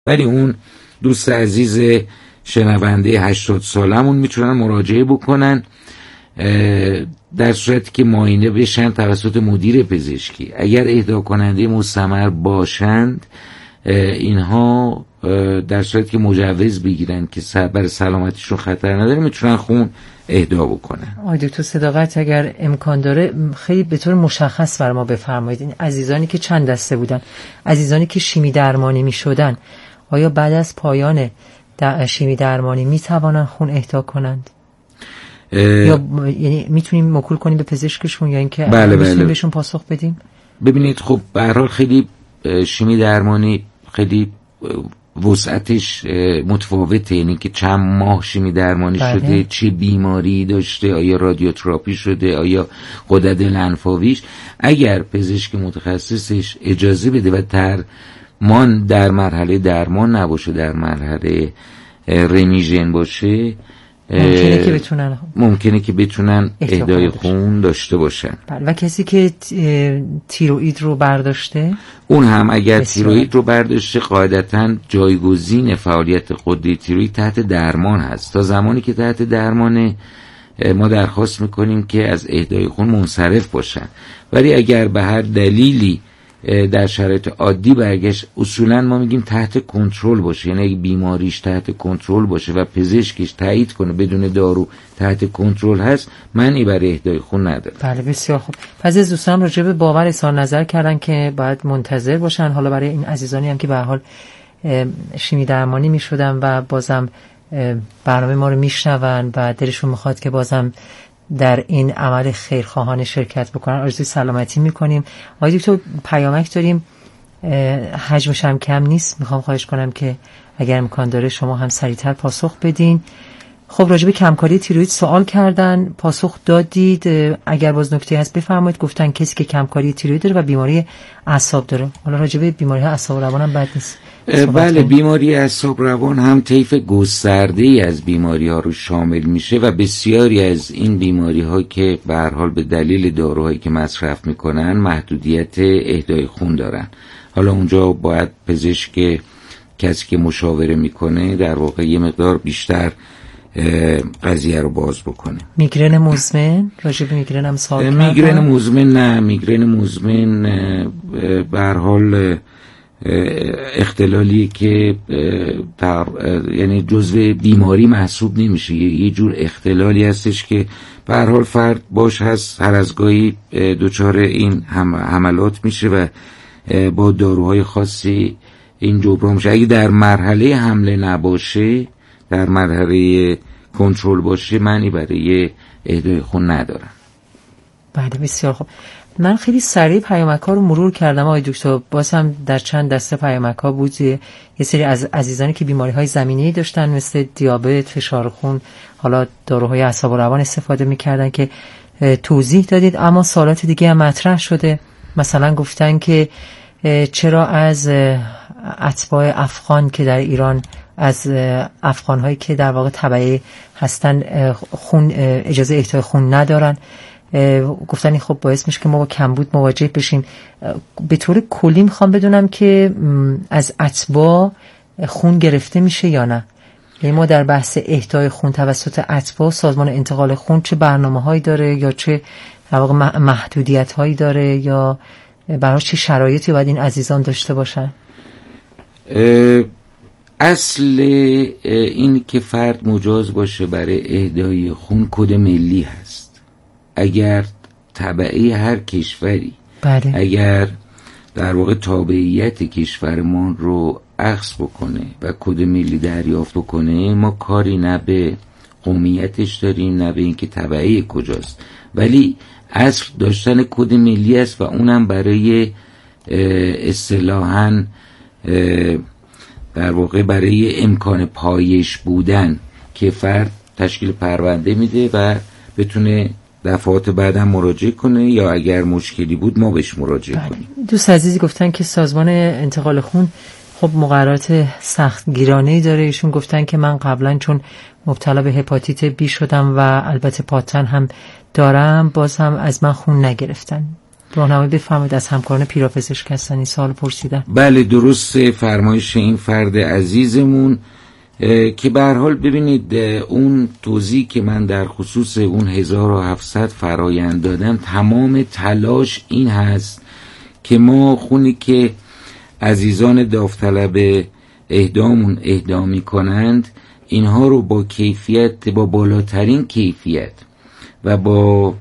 ولی اون دوست عزیز شنونده 80 سالمون میتونن مراجعه بکنن در صورتی که معاینه بشن توسط مدیر پزشکی. اگر اهدا کننده مستمر باشند اینها در صورتی که مجوز بگیرن که برای سلامتیشون خطر نداره میتونن خون اهدا بکنن. آقای دکتر صداقت اگر امکان داره خیلی به طور مشخص بر ما بفرمایید این عزیزانی که چند دسته بودن، عزیزانی که شیمی درمانی میشدن، آیا بعد از پایان شیمی درمانی میتوانن خون اهدا کنند؟ یا یعنی میتونیم موکول کنیم به پزشکشون یا اینکه میتونیم بهشون پاسخ بدیم؟ ببینید خب به هر حال خیلی شیمی درمانی خیلی وسعتش متفاوته، یعنی که چند ماه شیمی درمانی شده، چه بیماری داشته، آیا رادیوتراپی شده، آیا غدد لنفاویش. اگر پزشک متخصصش اجازه بده و درمان در مرحله درمان نباشه، در مرحله رمیژن باشه، ممکنه که بتونن اهدای خون داشته باشن. و کسی که تیروئید رو برداشته، اون هم اگر تیروئید رو برداشته قاعدتاً جایگزین فعالیت غده تیروئید تحت درمان هست. تا زمانی که تحت درمان ما درخواست میکنیم که از اهدای خون منصرف باشن. ولی اگر به هر دلیلی در شرایط عادی برگشت، اصولا ما میگیم تحت کنترل باشه، یعنی اگه بیماریش تحت کنترل باشه و پزشکش تایید کنه بدون دارو تحت کنترل هست، معنی برای اهدای خون نداره. بله بسیار خوب. پس از دوستان راجع به باور اظهار نظر کردن که باید منتظر باشن. حالا برای این عزیزانی هم که به هر حال شیمی درمانی میشدن و بازم برنامه ما رو میشنون و دلشون میخواد که بازم در این عمل خیرخواهانه شرکت بکنن، آرزوی سلامتی میکنیم. آقای دکتر پیامک داریم، حجمش هم کم نیست، میخوام خواهش کنم که اگر امکان داره شما هم سریعتر پاسخ بدین. خب راجع به کمکاری تیروئید سوال کردن، پاسخ دادید. اگر باز نکته هست بفرمایید. گفتن کسی که کمکاری تیروئید داره و بیماری اعصاب داره. حالا راجع به بیماری اعصاب و روان هم بد نیست. بله، بیماری اعصاب روان هم طیف گسترده‌ای از بیماری‌ها رو شامل میشه و بسیاری از این بیماری‌ها که به هر حال به دلیل داروهایی که مصرف میکنن محدودیت اهدای خون دارن. حالا اونجا باید پزشک، کسی که مشاوره میکنه، در واقع یه مقدار بیشتر قضیه رو باز بکنه. میگرن مزمن، راجع به میگرن هم سوال کردن. میگرن مزمن نه، میگرن مزمن به هر حال اختلالی که یعنی جزو بیماری محسوب نمیشه، یه جور اختلالی هستش که به هر حال فرد باش هست، هر از گاهی دچار این حملات میشه و با داروهای خاصی این جبران میشه. اگه در مرحله حمله نباشه، در مرحله کنترل باشه، معنی برای اهدای خون ندارن. بله بسیار خوب. من خیلی سریع پیامک‌ها رو مرور کردم آقای دکتر. باز هم در چند دسته پیامک‌ها بود. یه سری از عزیزانی که بیماری‌های زمینه‌ای داشتن مثل دیابت، فشار خون، حالا داروهای اعصاب و روان استفاده می‌کردن که توضیح دادید. اما سوالات دیگه هم مطرح شده. مثلا گفتن که چرا از اتباع افغان که در ایران، از افغان‌هایی که در واقع تبعه هستن، خون اجازه اهدای خون ندارن. گفتن خب باعث میشه که ما با کمبود مواجه بشیم. به طور کلی میخوام بدونم که از اتباع خون گرفته میشه یا نه. یعنی ما در بحث اهدای خون توسط اتباع، سازمان انتقال خون چه برنامه‌هایی داره یا چه در واقع محدودیت‌هایی داره یا برای چه شرایطی باید این عزیزان داشته باشن؟ اصل این که فرد مجاز باشه برای اهدای خون کد ملی هست. اگر تبعه هر کشوری، بله، اگر در واقع تابعیت کشورمان رو اخذ بکنه و کد ملی دریافت بکنه، ما کاری نه به قومیتش داریم نه به اینکه تبعه کجاست، ولی اصل داشتن کد ملی است و اونم برای اصطلاحاً در واقع برای امکان پایش بودن که فرد تشکیل پرونده میده و بتونه دفعات بعدم مراجعه کنه یا اگر مشکلی بود ما بهش مراجعه کنیم. دوست عزیزی گفتن که سازمان انتقال خون خب مقررات سخت گیرانه‌ای داره. ایشون گفتن که من قبلا چون مبتلا به هپاتیت بی شدم و البته پاتن هم دارم، باز هم از من خون نگرفتن. راهنمایی بفرمایید از همکاران پیراپزشک هستن این سوال پرسیدن. بله درست فرمایش این فرد عزیزمون که به هر حال ببینید اون توضیح که من در خصوص اون 1700 فرایند دادم، تمام تلاش این هست که ما خونی که عزیزان داوطلب اهدامون اهدا می‌کنند اینها رو با کیفیت، با بالاترین کیفیت و با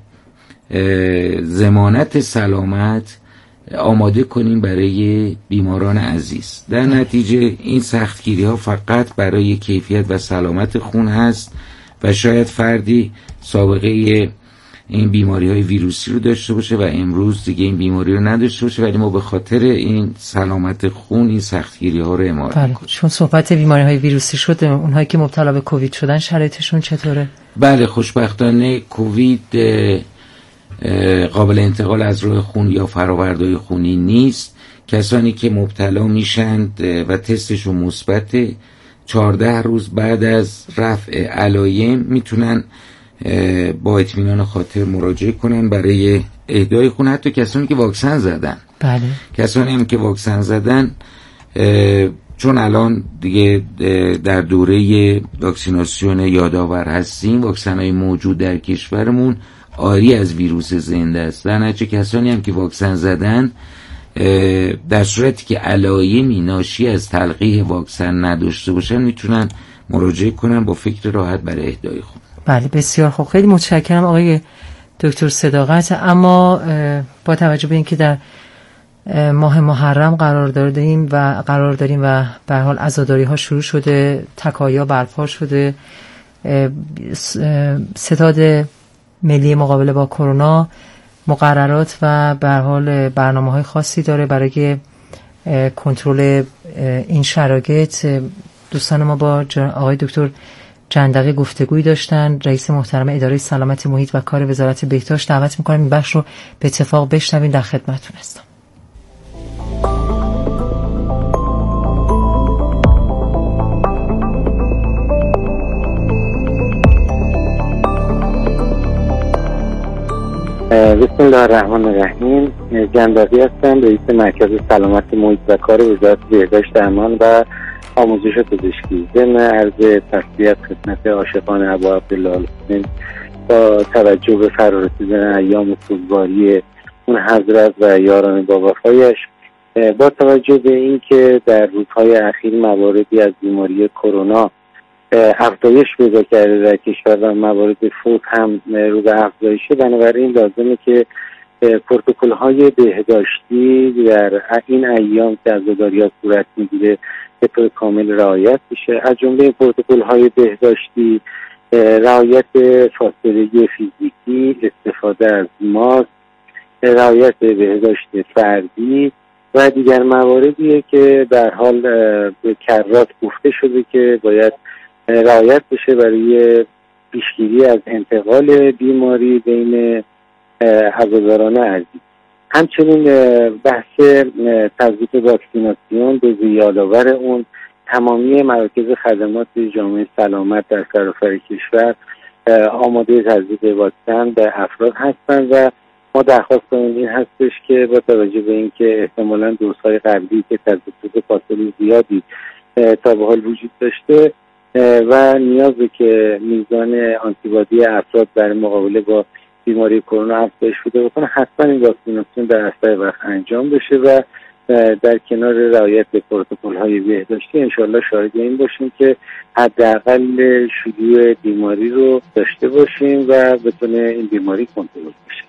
ضمانت سلامت آماده کنیم برای بیماران عزیز. در نتیجه این سختگیری ها فقط برای کیفیت و سلامت خون هست و شاید فردی سابقه این بیماری های ویروسی رو داشته باشه و امروز دیگه این بیماری رو نداشته باشه، ولی ما به خاطر این سلامت خون این سختگیری ها رو اعمال میکنیم. چون صحبت بیماری های ویروسی شد، اونهایی که مبتلا به کووید شدن شرایطشون چطوره؟ بله خوشبختانه کووید قابل انتقال از راه خون یا فرآوردهای خونی نیست. کسانی که مبتلا میشند و تستشون مثبته 14 روز بعد از رفع علایم میتونن با اطمینان خاطر مراجعه کنن برای اهدای خون. حتی کسانی که واکسن زدن، بله کسانی هم که واکسن زدن، چون الان دیگه در دوره واکسیناسیون یادآور هستیم، واکسن‌های موجود در کشورمون آری از ویروس زنده است. در نتیجه کسانی هم که واکسن زدن در صورتی که علایمی ناشی از تلقیح واکسن نداشته باشن میتونن مراجعه کنن با فکر راحت برای اهدای خون. بله بسیار خوب، خیلی متشکرم آقای دکتر صداقت. اما با توجه به اینکه در ماه محرم قرار داریم و به هر حال عزاداری ها شروع شده، تکایا برپا شده، ستاد ملی مقابله با کرونا مقررات و به هر حال برنامه‌های خاصی داره برای کنترل این شرایط. دوستان ما با آقای دکتر جندقی گفتگویی داشتن، رئیس محترم اداره سلامت محیط و کار وزارت بهداشت. دعوت می‌کنم این بخش رو به اتفاق بشنوین. در خدمتتون هستم. بسم الله الرحمن الرحیم. جندقی هستم، رئیس مرکز سلامت محیط و کار وزارت بهداشت درمان و آموزش پزشکی. ضمن عرض تسلیت خدمت عاشقان ابا عبدالله با توجه به فرارسیدن ایام سوگواری اون حضرت و یاران با وفایش، با توجه به اینکه در روزهای اخیر مواردی از بیماری کرونا افزایش پیدا کرده در کشور و موارد فوت هم رو به افزایشه، بنابراین لازمه که پروتکل‌های بهداشتی در این ایام که عزاداری‌ها صورت می‌گیره به طور کامل رعایت بشه. از جمله پروتکل‌های بهداشتی رعایت فاصله فیزیکی، استفاده از ماسک، رعایت بهداشت فردی و دیگر مواردیه که در حال به کرات گفته شده که باید رعایت بشه برای پیشگیری از انتقال بیماری بین عزاداران عزیز. همچنین بحث تزریق واکسیناسیون به یادآور اون تمامی مراکز خدمات جامعه سلامت در سراسر کشور آماده تزریق واکسن به افراد هستند و ما درخواستمون این هستش که با توجه به اینکه احتمالاً دوزهای قبلی که تزریق فاصله زیادی تا به حال وجود داشته و نیازه که میزان آنتیبادی افراد برای مقابله با بیماری کرونا افزایش پیدا بکنه، حتما این واکسیناسیون در اسرع وقت انجام بشه و در کنار رعایت پروتکل‌های بهداشتی انشالله شاهد این باشیم که حداقل شیوع بیماری رو داشته باشیم و بتونه این بیماری کنترل بشه.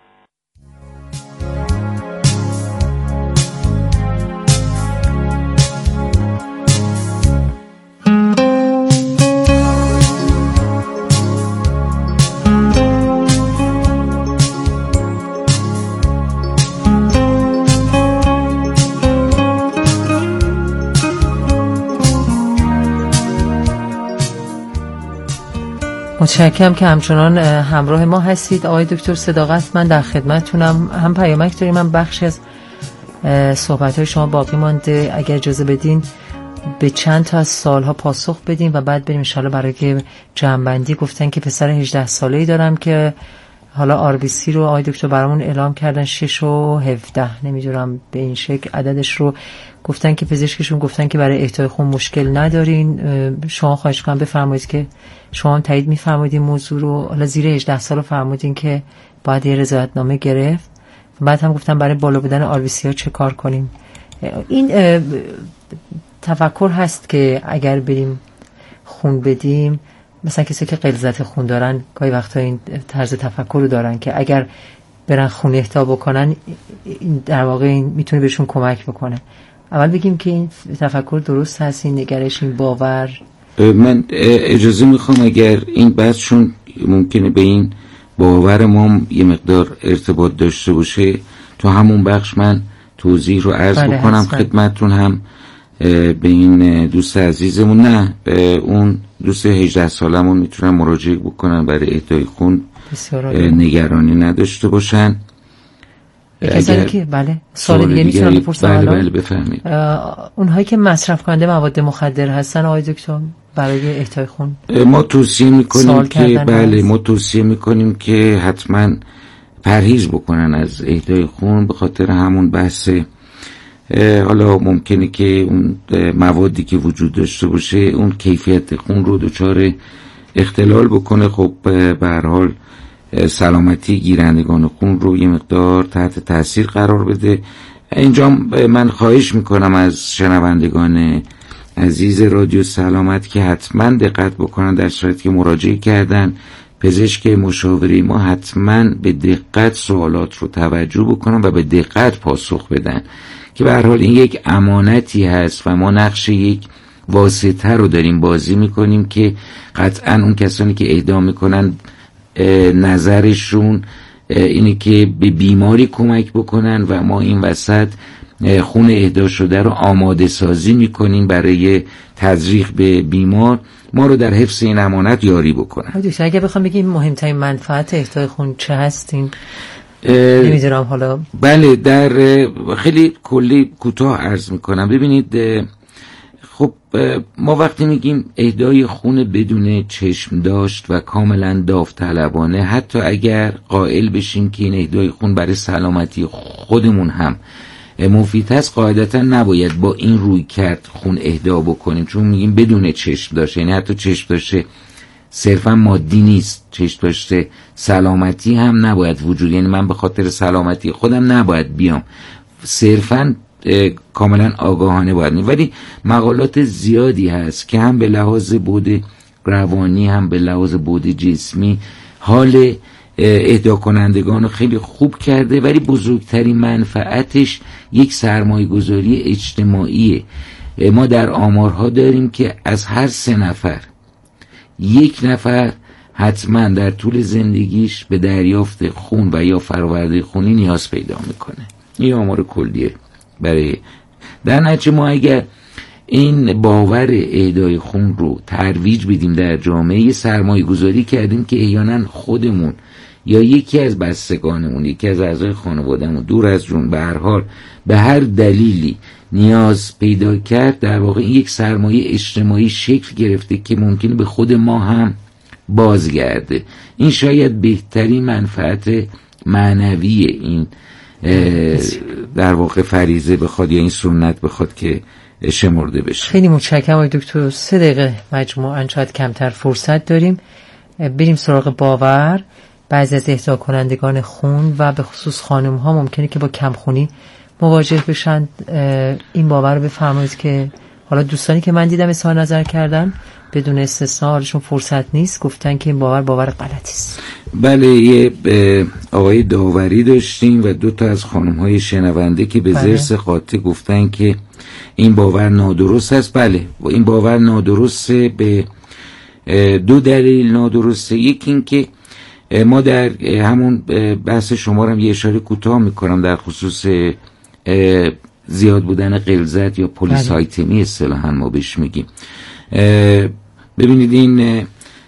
متشکرم که همچنان همراه ما هستید آقای دکتر صداقت. من در خدمتتونم. هم پیامک داریم، من بخشی از صحبت‌های شما باقی مانده. اگر اجازه بدین به چند تا از سالها پاسخ بدیم و بعد بریم ان شاءالله برای جمع‌بندی. گفتن که پسر 18 ساله‌ای دارم که حالا RBC رو آقای دکتر برامون اعلام کردن 6 و 17 نمیدونم به این شکل عددش رو گفتن که پزشکشون گفتن که برای اهدای خون مشکل ندارین. شما خواهش کنم بفرمایید که شما هم تایید می‌فرمایید این موضوع رو. حالا زیر 18 سال فرمودین که باید یه رضایتنامه گرفت. بعد هم گفتن برای بالا بودن RBC ها چه کار کنیم. این تفکر هست که اگر بریم خون بدیم، مثلا کسی که غلظت خون دارن گاهی وقتا این طرز تفکر رو دارن که اگر برن خون اهدا بکنن این در واقع این میتونه بهشون کمک بکنه. اول بگیم که این تفکر درست هست، این نگرش، این باور؟ من اجازه میخوام اگر این بحثشون ممکنه به این باور ما یه مقدار ارتباط داشته باشه تو همون بخش من توضیح رو عرض بکنم خدمتتون، هم به این دوست عزیزمون، نه اون دوست 18 سالمون میتونن مراجعه بکنن برای اهدای خون، نگرانی نداشته باشن. کسانی که بله سوال دیگه میتونم بپرسم؟ بله بفرمایید. اونهایی که مصرف کننده مواد مخدر هستن آقای دکتر برای اهدای خون ما توصیه میکنیم که بله ما توصیه میکنیم که حتما پرهیز بکنن از اهدای خون، به خاطر همون بحث حالا ممکنه که اون موادی که وجود داشته باشه اون کیفیت خون رو دچار اختلال بکنه. خب به هر حال سلامتی گیرندگان خون رو یه مقدار تحت تاثیر قرار بده. اینجا من خواهش میکنم از شنوندگان عزیز رادیو سلامت که حتما دقت بکنن در صورتی که مراجعه کردن پزشک مشاوره ما حتما به دقت سوالات رو توجه بکنن و به دقت پاسخ بدن که به هر حال این یک امانتی هست و ما نقش یک واسطه رو داریم بازی میکنیم که قطعا اون کسانی که اهدا میکنن نظرشون اینه که به بیماری کمک بکنن و ما این وسط خون اهدا شده رو آماده سازی میکنیم برای تزریق به بیمار. ما رو در حفظ این امانت یاری بکنن. اگه بخوام بگیم مهمترین منفعت اهدای خون چه هستین؟ نمیدونم حالا. بله در خیلی کلی کوتاه عرض میکنم. ببینید خب ما وقتی میگیم اهدای خون بدون چشم داشت و کاملا داوطلبانه، حتی اگر قائل بشیم که این اهدای خون برای سلامتی خودمون هم مفید هست، قاعدتا نباید با این روی کرد خون اهدا بکنیم، چون میگیم بدون چشم داشته، یعنی حتی چشم داشته صرفا مادی نیست، چشم داشته سلامتی هم نباید وجود، یعنی من به خاطر سلامتی خودم نباید بیام، صرفا کاملا آگاهانه باید نیم. ولی مقالات زیادی هست که هم به لحاظ بود روانی هم به لحاظ بود جسمی حال اهدا کنندگان خیلی خوب کرده، ولی بزرگترین منفعتش یک سرمایه گذاری اجتماعیه. ما در آمارها داریم که از هر 3 نفر 1 نفر حتما در طول زندگیش به دریافت خون و یا فراورده خونی نیاز پیدا میکنه. این آمار کلیه. برای در نتیجه ما اگر این باور اهدای خون رو ترویج بدیم در جامعه، سرمایه گذاری کردیم که احیانا خودمون یا یکی از بستگانمون، یکی از اعضای خانوادهمون دور از جون به هر حال به هر دلیلی نیاز پیدا کرد، در واقع این یک سرمایه اجتماعی شکل گرفته که ممکنه به خود ما هم بازگرده. این شاید بهترین منفعت معنوی این در واقع فریضه بخواد یا این سنت بخواد که شمرده بشه. خیلی متشکرم آقای دکتر. 3 دقیقه مجموعاً شاید کمتر فرصت داریم، بریم سراغ باور. بعضی از اهدا کنندگان خون و به خصوص خانم ها ممکنه که با کمخونی مواجه بشن. این باور رو بفرمایید که حالا دوستانی که من دیدم اظهار نظر کردن بدون استثناء حالشون فرصت نیست، گفتن که این باور غلطی است. بله، یه آقای داوری داشتیم و 2 تا از خانم های شنونده که به زرس قاطع گفتن که این باور نادرست است. بله، این باور نادرسته به 2 دلیل نادرسته. یکی این که ما در همون بحث شما رو هم یه اشاره کوتاه میکنم در خصوص زیاد بودن غلظت یا پلیسایتمی اصطلاحاً ما بهش میگیم. ببینید این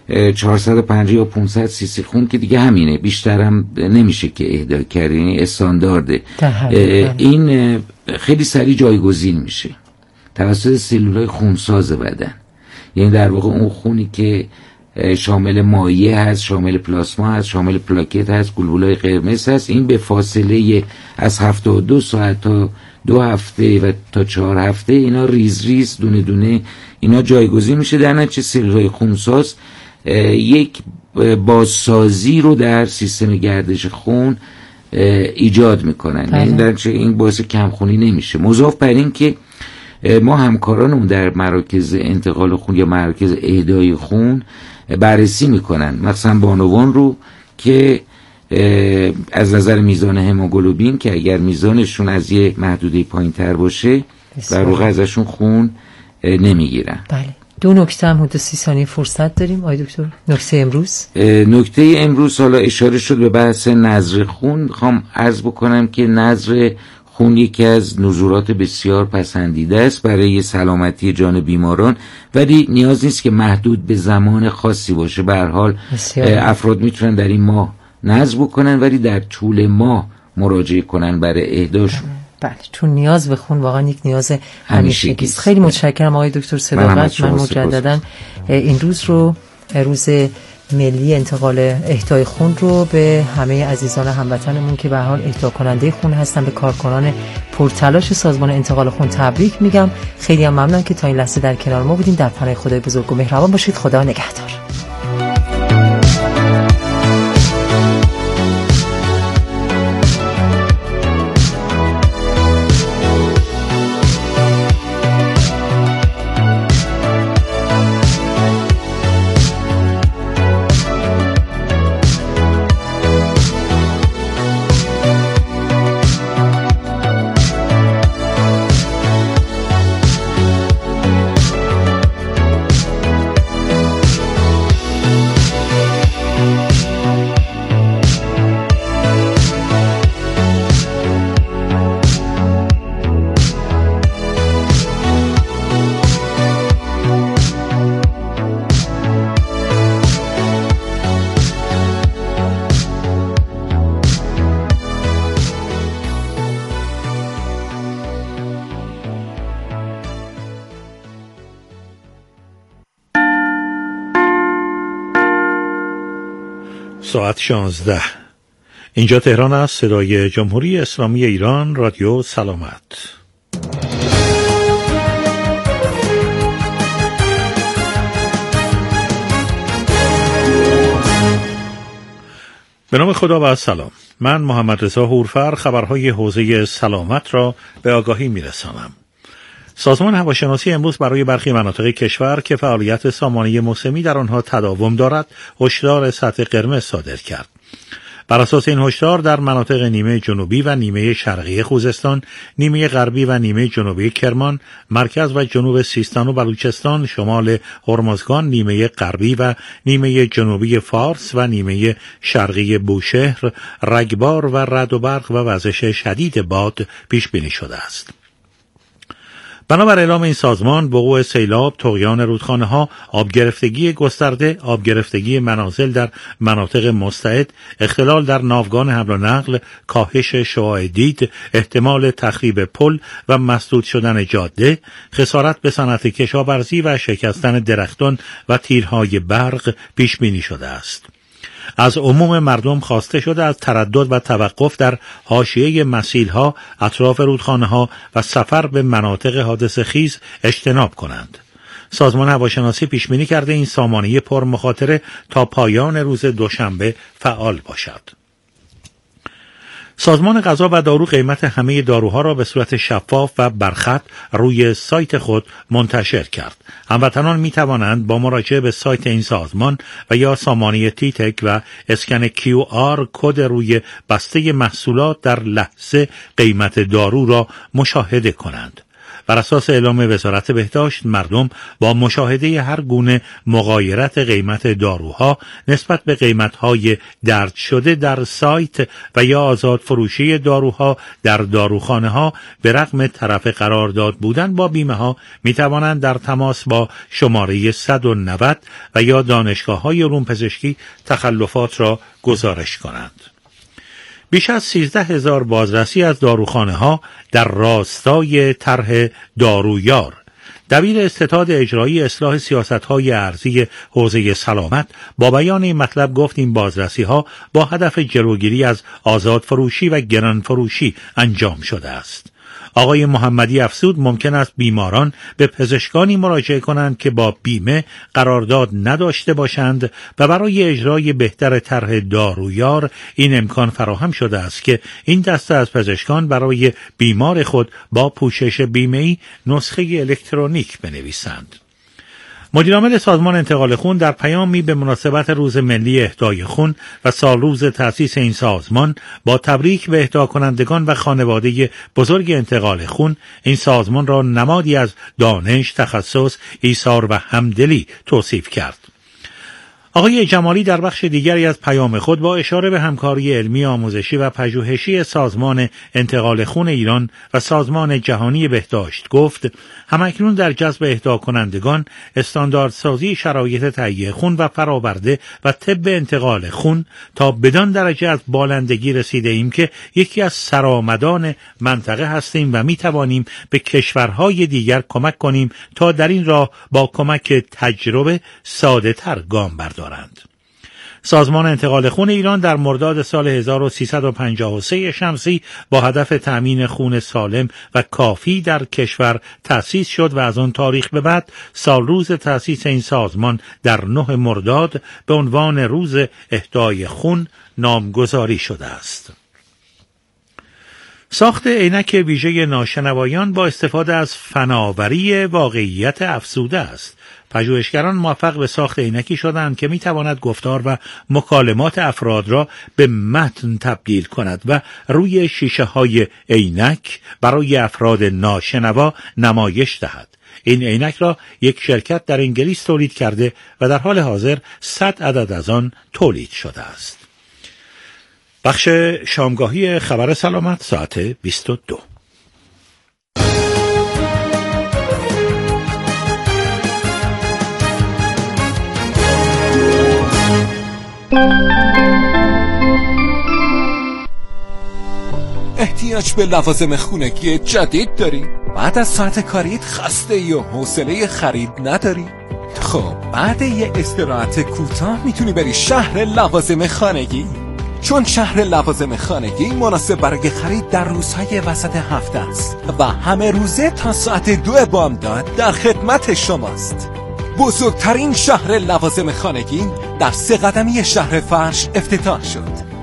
450 یا 500 سیسی خون که دیگه همینه، بیشتر هم نمیشه که اهدا کرد، یعنی استاندارده. این خیلی سریع جایگزین میشه توسط سلولای خونساز بدن، یعنی در واقع اون خونی که شامل مایع هست، شامل پلاسما هست، شامل پلاکت هست، گلبولای قرمز هست. این به فاصله از 72 ساعت تا 2 هفته و تا 4 هفته اینا ریز ریز دونه دونه اینا جایگزین میشه. در نتیجه سلولای خونساز یک بازسازی رو در سیستم گردش خون ایجاد میکنن. یعنی در این باعث کمخونی نمیشه. مضاف بر این که ما همکارانمون در مراکز انتقال خون یا مراکز اهدای خون بررسی میکنن، مثلا بانوان رو که از نظر میزان هموگلوبین که اگر میزانشون از یه محدوده پایین تر باشه در واقع ازشون خون نمیگیرن. بله. 2 نکته هم حدود 30 ثانیه فرصت داریم آقای دکتر. نکته امروز حالا اشاره شد به بحث نظر خون. میخوام عرض بکنم که نظر خون یکی از نظورات بسیار پسندیده است برای سلامتی جان بیماران، ولی نیاز نیست که محدود به زمان خاصی باشه. به هر حال افراد میتونن در این ماه نظر بکنن ولی در طول ماه مراجعه کنن برای اهداشون. بله، چون نیاز به خون واقعا یک نیاز همیشگی است. خیلی متشکرم آقای دکتر صداقت. من مجددا این روز رو روز ملی انتقال اهدای خون رو به همه عزیزان هموطنمون که به هر حال اهدا کننده خون هستن، به کارکنان پرتلاش سازمان انتقال خون تبریک میگم. خیلی هم ممنون که تا این لحظه در کنار ما بودین. در پناه خدای بزرگ و مهربان باشید. خدا نگهدار. ساعت 16. اینجا تهران است. صدای جمهوری اسلامی ایران، رادیو سلامت. به نام خدا و سلام. من محمد رضا هورفر خبرهای حوزه سلامت را به آگاهی میرسانم. سازمان هواشناسی امروز برای برخی مناطق کشور که فعالیت سامانه موسمی در آنها تداوم دارد هشدار سطح قرمز صادر کرد. بر اساس این هشدار در مناطق نیمه جنوبی و نیمه شرقی خوزستان، نیمه غربی و نیمه جنوبی کرمان، مرکز و جنوب سیستان و بلوچستان، شمال هرمزگان، نیمه غربی و نیمه جنوبی فارس و نیمه شرقی بوشهر رگبار و رعد و برق و وزش شدید باد پیش بینی شده است. بنابر اعلام این سازمان، وقوع سیلاب، طغیان رودخانه‌ها، آبگرفتگی گسترده، آبگرفتگی منازل در مناطق مستعد، اختلال در ناوگان حمل و نقل، کاهش شعاع دید، احتمال تخریب پل و مسدود شدن جاده، خسارت به صنعت کشاورزی و شکستن درختان و تیرهای برق پیش بینی شده است. از عموم مردم خواسته شده از تردد و توقف در حاشیه مسیل‌ها، اطراف رودخانه‌ها و سفر به مناطق حادثه خیز اجتناب کنند. سازمان هواشناسی پیش بینی کرده این سامانه پر مخاطره تا پایان روز دوشنبه فعال باشد. سازمان غذا و دارو قیمت همه داروها را به صورت شفاف و برخط روی سایت خود منتشر کرد. هموطنان می توانند با مراجعه به سایت این سازمان و یا سامانه تیتک و اسکن QR کد روی بسته محصولات در لحظه قیمت دارو را مشاهده کنند. بر اساس اعلام وزارت بهداشت، مردم با مشاهده هر گونه مغایرت قیمت داروها نسبت به قیمت‌های درج شده در سایت و یا آزاد فروشی داروها در داروخانه‌ها به رغم طرف قرارداد بودن با بیمه‌ها می‌توانند در تماس با شماره 190 و یا دانشگاه‌های علوم پزشکی تخلفات را گزارش کنند. بیش از 13,000 بازرسی از داروخانه‌ها در راستای طرح دارویار دبیر استتاد اجرایی اصلاح سیاست‌های ارضی حوزه سلامت با بیان این مطلب گفت این بازرسی‌ها با هدف جلوگیری از آزادفروشی و گرانفروشی انجام شده است. آقای محمدی افزود ممکن است بیماران به پزشکانی مراجعه کنند که با بیمه قرارداد نداشته باشند و برای اجرای بهتر طرح دارویار این امکان فراهم شده است که این دسته از پزشکان برای بیمار خود با پوشش بیمه‌ای نسخه الکترونیک بنویسند. مدیرعامل سازمان انتقال خون در پیامی به مناسبت روز ملی اهدای خون و سالروز تأسیس این سازمان با تبریک به اهدا کنندگان و خانواده بزرگ انتقال خون این سازمان را نمادی از دانش، تخصص، ایثار و همدلی توصیف کرد. آقای جمالی در بخش دیگری از پیام خود با اشاره به همکاری علمی آموزشی و پژوهشی سازمان انتقال خون ایران و سازمان جهانی بهداشت گفت همکنون در جذب اهدا کنندگان استانداردسازی شرایط تهیه خون و فراورده و طب انتقال خون تا بدان درجه از بالندگی رسیده ایم که یکی از سرآمدان منطقه هستیم و می توانیم به کشورهای دیگر کمک کنیم تا در این راه با کمک تجربه ساده تر گام بردارند. سازمان انتقال خون ایران در مرداد سال 1353 شمسی با هدف تأمین خون سالم و کافی در کشور تأسیس شد و از آن تاریخ به بعد سالروز تأسیس این سازمان در 9 مرداد به عنوان روز اهدای خون نامگذاری شده است. ساخت عینک ویژه ناشنوایان با استفاده از فناوری واقعیت افزوده است. پژوهشگران موفق به ساخت عینکی شدند که میتواند گفتار و مکالمات افراد را به متن تبدیل کند و روی شیشه های عینک برای افراد ناشنوا نمایش دهد. این عینک را یک شرکت در انگلیس تولید کرده و در حال حاضر 100 عدد از آن تولید شده است. بخش شامگاهی خبر سلامت ساعت 22. احتیاج به لوازم خونگی جدید داری؟ بعد از ساعت کاریت خسته ای و حوصله خرید نداری؟ خب بعد یه استراحت کوتاه میتونی بری شهر لوازم خانگی، چون شهر لوازم خانگی مناسب برای خرید در روزهای وسط هفته است و همه روزه تا ساعت 2 بامداد در خدمت شماست. بزرگترین شهر لوازم خانگی در 3 قدمی شهر فرش افتتاح شد.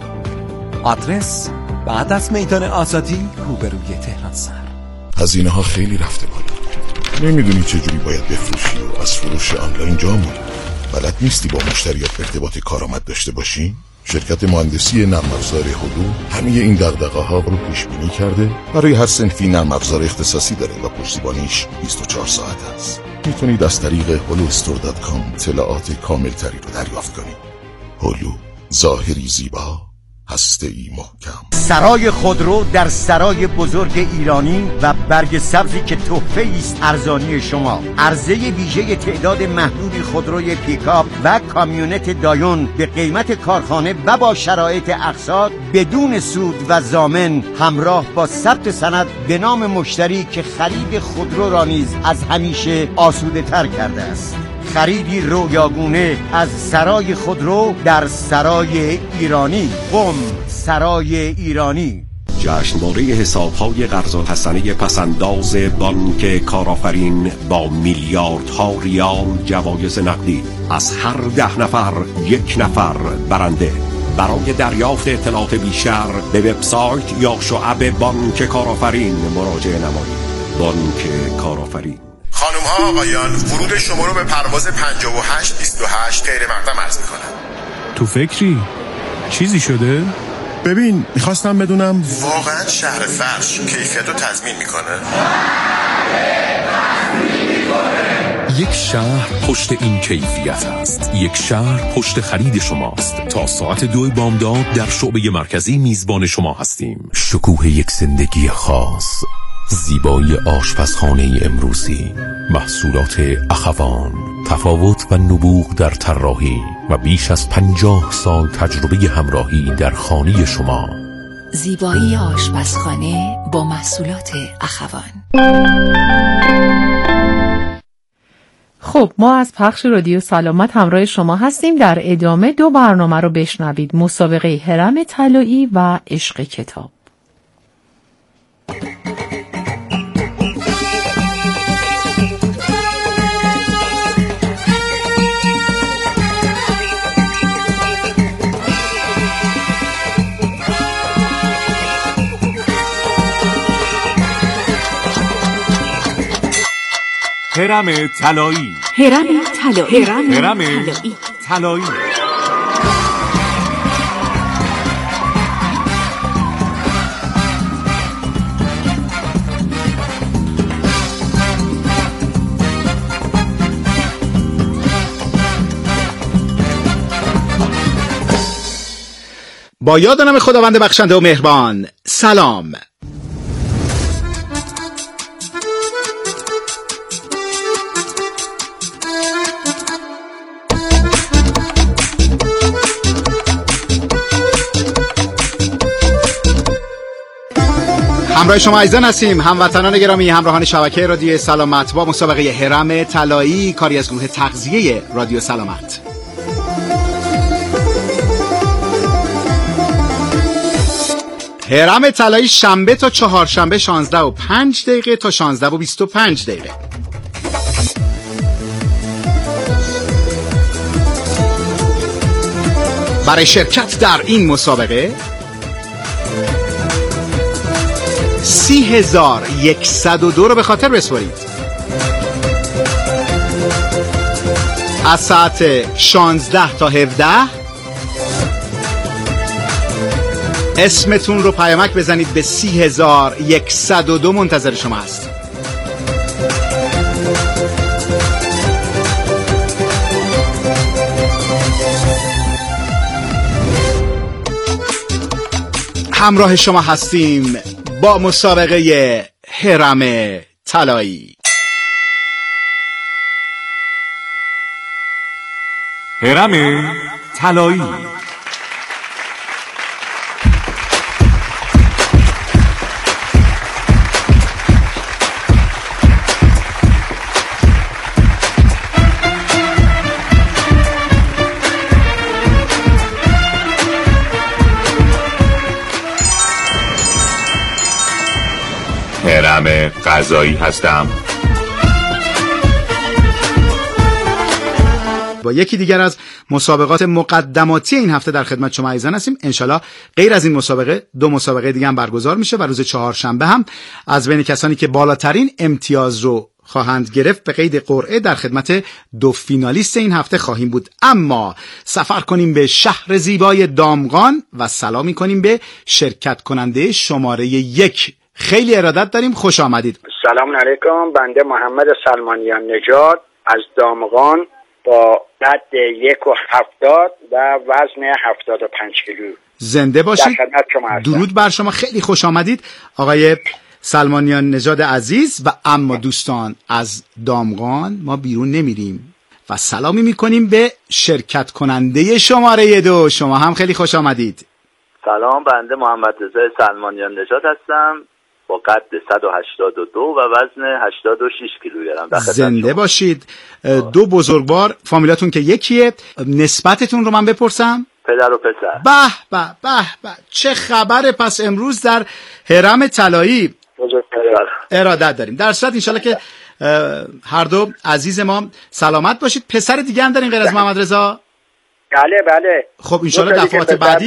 آدرس بعد از میدان آزادی روبروی تهران سر. هزینه ها خیلی رفته بالا. نمیدونی چجوری باید بفروشی و از فروش آنلاین جا موندی. بلد نیستی با مشتریات ارتباط کارآمد داشته باشی؟ شرکت مهندسی نرم افزار هلو همه این دغدغه‌ها رو پیش بینی کرده. برای هر صنفی نرم افزار اختصاصی داره و پشتیبانیش 24 ساعت است. میتونید از طریق holustore.com اطلاعات کامل تری رو دریافت کنید. هلو، ظاهری زیبا، هسته‌ای محکم. سرای خودرو در سرای بزرگ ایرانی و برگ سبزی که تحفه است ارزانی شما. عرضه ویژه تعداد محدودی خودروی پیکاپ و کامیونت دایون به قیمت کارخانه و با شرایط اقساط بدون سود و ضامن، همراه با ثبت سند به نام مشتری که خرید خودرو را نیز از همیشه آسوده تر کرده است. خریدی رویاگونه از سرای خودرو در سرای ایرانی. قم، سرای ایرانی. جشنواره حساب‌های قرض‌الحسنه پسنداز بانک کارآفرین با میلیاردها ریال جوایز نقدی. از هر 10 نفر 1 نفر برنده. برای دریافت اطلاعات بیشتر به وبسایت یا شعب بانک کارآفرین مراجعه نمایید. بانک کارآفرین. خانم ها آقایان، ورود شما رو به پرواز 5828 غیر مقدم عرض میکنم. تو فکری؟ چیزی شده؟ ببین، میخواستم بدونم واقعا شهر فرش کیفیت رو تضمین میکنه؟ یک شهر پشت این کیفیت است. یک شهر پشت خرید شماست. تا ساعت 2 بامداد در شعبه مرکزی میزبان شما هستیم. شکوه یک زندگی خاص، زیبایی آشپزخانه امروزی، محصولات اخوان، تفاوت و نبوغ در طراحی و بیش از 50 سال تجربه همراهی در خانه شما. زیبایی آشپزخانه با محصولات اخوان. خب ما از پخش رادیو سلامت همراه شما هستیم. در ادامه 2 برنامه رو بشنوید: مسابقه هرم طلایی و عشق کتاب. هرم طلایی. هرم طلایی. هرم طلایی. با یاد نام خداوند بخشنده و مهربان. سلام. همراه شما عزیزان هستیم، هموطنان گرامی، همراهان شبکه رادیو سلامت، با مسابقه هرم طلایی، کاری از گروه تغذیه رادیو سلامت. هرم طلایی شنبه تا چهارشنبه 16:05 تا 16:25. برای شرکت در این مسابقه 30,102 رو به خاطر بسپارید. از ساعت 16 تا 17 اسمتون رو پیامک بزنید به 30,102. منتظر شما هست. همراه شما هستیم با مسابقه هرم طلایی. هرم طلایی. هرم غذایی هستم. با یکی دیگر از مسابقات مقدماتی این هفته در خدمت شما عزیزان هستیم. انشالله غیر از این مسابقه 2 مسابقه دیگه هم برگزار میشه و روز چهارشنبه هم از بین کسانی که بالاترین امتیاز رو خواهند گرفت به قید قرعه در خدمت 2 فینالیست این هفته خواهیم بود. اما سفر کنیم به شهر زیبای دامغان و سلامی کنیم به شرکت کننده شماره 1. خیلی ارادت داریم، خوش آمدید. سلام علیکم، بنده محمد سلمانیان نژاد از دامغان با قد 1.70 و وزن 75 کیلو. زنده باشید. درود بر شما، خیلی خوش آمدید آقای سلمانیان نژاد عزیز. و اما دوستان از دامغان ما بیرون نمیریم و سلامی میکنیم به شرکت کننده شماره 2. شما هم خیلی خوش آمدید. سلام، بنده محمد رضا سلمانیان نژاد هستم با قد 182 و وزن 86 کیلوگرم. زنده باشید. 2 بزرگوار، فامیلاتون که یکیه. نسبتتون رو من بپرسم؟ پدر و پسر. به به به به، چه خبره پس امروز در هرم طلایی؟ ارادت داریم. در صورت انشالله که هر دو عزیز ما سلامت باشید. پسر دیگه هم دارین غیر از محمد رضا؟ بله بله. خب انشالله دفعات بعدی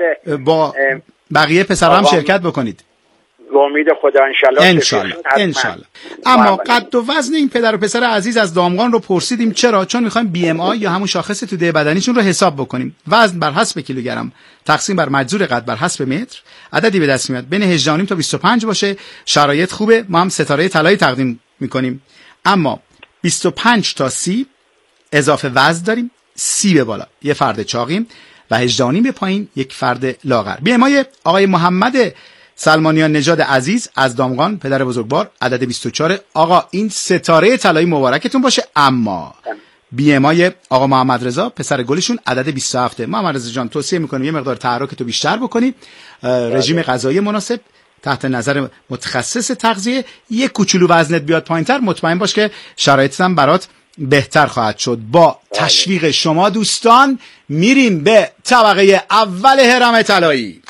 با بقیه پسرها هم شرکت بکنید. به امید خدا انشالله. اما قد و وزن این پدر و پسر عزیز از دامغان رو پرسیدیم. چرا؟ چون میخوایم BMI یا همون شاخص توده بدنیشون رو حساب بکنیم. وزن بر حسب کیلوگرم تقسیم بر مجذور قد بر حسب متر عددی به دست میاد بین 18.5 تا 25 باشه. شرایط خوبه، ما هم ستاره طلایی تقدیم میکنیم. اما 25 تا 30 اضافه وزن داریم، 30 به بالا یه فرد چاقیم و 18.5 به پایین یک فرد لاغر. BMI آقای محمد سلمانیان نژاد عزیز از دامغان، پدر بزرگوار، عدد 24. آقا این ستاره طلایی مبارکتون باشه. اما BMI آقا محمد رضا پسر گلشون عدد 27. محمد رضا جان توصیه میکنیم یه مقدار تحرکتو بیشتر بکنی، رژیم غذایی مناسب تحت نظر متخصص تغذیه، یه کوچولو وزنت بیاد پایینتر، مطمئن باش که شرایطت هم برات بهتر خواهد شد. با تشویق شما دوستان میریم به طبقه اول هرم طلایی.